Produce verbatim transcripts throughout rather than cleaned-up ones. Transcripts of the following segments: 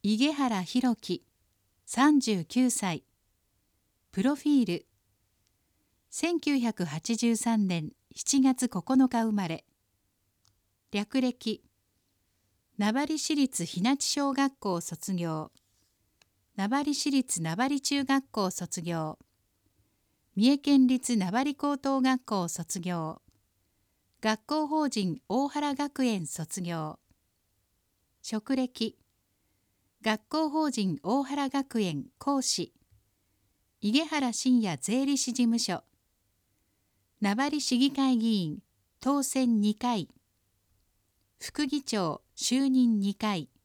井毛原弘樹、さんじゅうきゅうさい。プロフィール。せんきゅうひゃくはちじゅうさんねんしちがつここのか生まれ。略歴。名張市立日立小学校卒業。名張市立名張中学校卒業。三重県立名張高等学校卒業。学校法人大原学園卒業。職歴。学校法人大原学園講師。井毛原信也税理士事務所。名張市議会議員当選にかい。副議長就任にかい。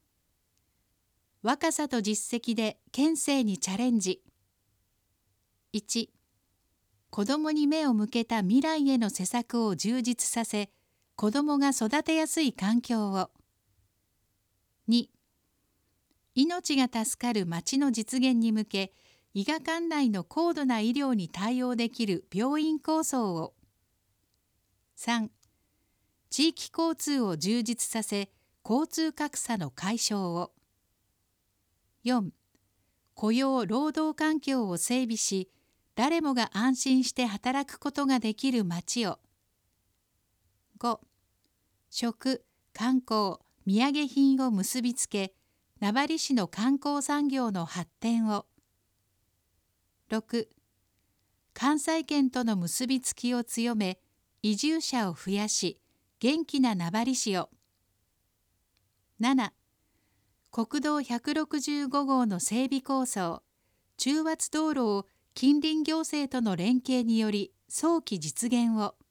若さと実績で県政にチャレンジ。いち、子どもに目を向けた未来への施策を充実させ、子どもが育てやすい環境を。に、命が助かる町の実現に向け、伊賀管内の高度な医療に対応できる病院構想を。さん、地域交通を充実させ、交通格差の解消を。よん、雇用・労働環境を整備し、誰もが安心して働くことができる町を。ご、食・観光・土産品を結びつけ、名張市の観光産業の発展を。ろく、関西圏との結びつきを強め、移住者を増やし、元気な名張市を。なな、国道ひゃくろくじゅうごごうの整備構想、中圧道路を近隣行政との連携により早期実現を。